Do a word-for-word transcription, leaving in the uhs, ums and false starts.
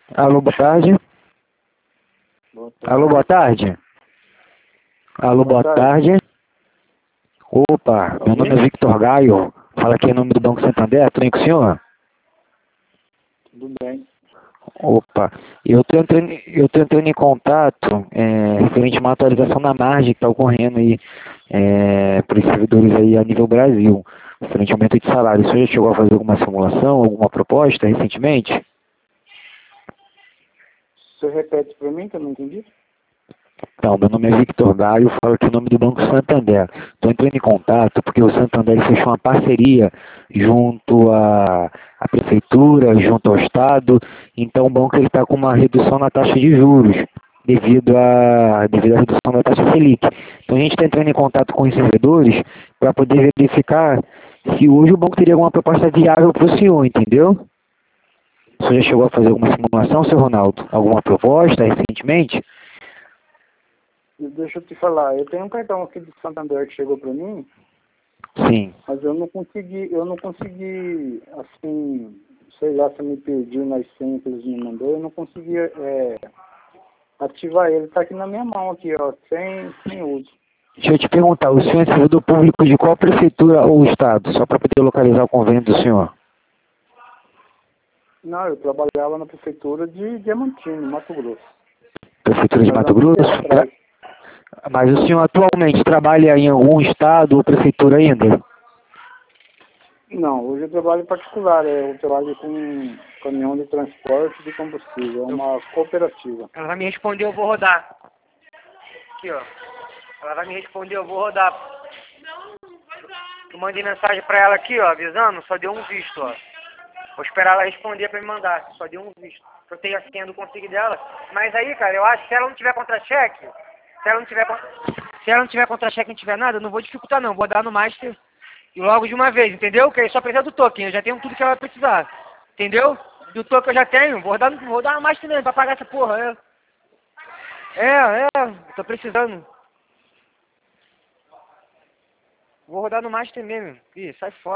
Alô, boa tarde. Boa tarde. Alô, boa tarde. Alô, boa, Boa tarde. tarde. Opa, meu nome é Alguém? Victor Gaio. Fala aqui em nome do Banco Santander. Tudo bem com o senhor? Tudo bem. Opa, eu estou entrando, eu tô entrando em contato é, referente a uma atualização da margem que está ocorrendo aí é, para os servidores aí a nível Brasil, referente ao aumento de salário. O senhor já chegou a fazer alguma simulação, alguma proposta recentemente? Você repete para mim que eu não entendi? Então, meu nome é Victor Gaio, falo aqui em nome do Banco Santander. Estou entrando em contato porque o Santander fechou uma parceria junto à, à Prefeitura, junto ao Estado. Então o banco está com uma redução na taxa de juros devido, a, devido à redução da taxa Selic. Então a gente está entrando em contato com os servidores para poder verificar se hoje o banco teria alguma proposta viável para o senhor, entendeu? O senhor já chegou a fazer alguma simulação, seu Ronaldo? Alguma proposta recentemente? E deixa eu te falar, eu tenho um cartão aqui do Santander que chegou para mim, Sim. mas eu não consegui, eu não consegui, assim, sei lá se eu me perdi nas senhas que eles me mandou, eu não consegui é, ativar ele. Está aqui na minha mão, aqui, ó, sem, sem uso. Deixa eu te perguntar, o senhor é servidor público de qual prefeitura ou estado? Só para poder localizar o convênio do senhor. Não, eu trabalhava na prefeitura de Diamantino, Mato Grosso. Prefeitura de Mas há Mato muito Grosso? tempo atrás. Mas o senhor atualmente trabalha em algum estado ou prefeitura ainda? Não, hoje eu trabalho em particular, é, eu trabalho com caminhão de transporte de combustível, é uma cooperativa. Ela vai me responder, eu vou rodar. Aqui, ó. Ela vai me responder, eu vou rodar. Eu mandei mensagem pra ela aqui, ó, avisando, só deu um visto, ó. Vou esperar ela responder pra me mandar, só deu um visto. Eu tenho a senha do consigo dela. Mas aí, cara, eu acho que se ela não tiver contra-cheque, se ela não tiver contra... se ela não tiver contra-cheque, não tiver nada, eu não vou dificultar não, vou dar no master e logo de uma vez, entendeu? Que aí só precisa do token, eu já tenho tudo que ela vai precisar, entendeu? Do token eu já tenho, vou dar, vou dar no master mesmo pra pagar essa porra, é. É, é, tô precisando. Vou rodar no master mesmo. Ih, sai fora.